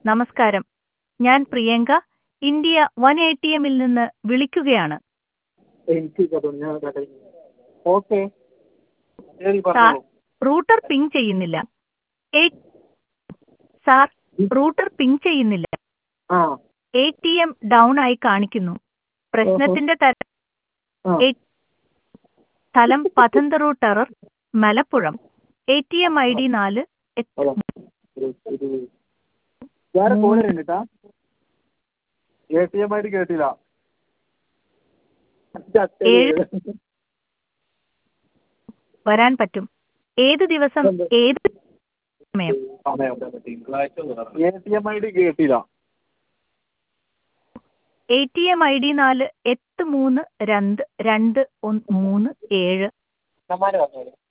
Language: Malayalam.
നമസ്കാരം. ഞാൻ പ്രിയങ്ക, ഇന്ത്യ 180 നിന്ന് വിളിക്കുകയാണ്. എനിക്ക് ഓക്കെ ശരി സാർ, പറഞ്ഞോളൂ. റൂട്ടർ പിങ് ചെയ്യുന്നില്ല. എ- സാർ, റൂട്ടർ പിങ് ചെയ്യുന്നില്ല. ആ ATM ഡൗൺ ആയി കാണിക്കുന്നു. പ്രശ്നത്തിന്റെ ആ സ്ഥലം പതന്തറു ടെറർ, മലപ്പുറം. ATM ID 4 അതാ. വേറെ കോൾ വരുന്നുണ്ടാ? ATM ആയിട്ട് കേട്ടില്ല. ഏഴ് വരാൻ പറ്റും. ഏത് ദിവസം, ഏത് സമയം? ATM ID കേട്ടില്ല. ATM ID 4 832237.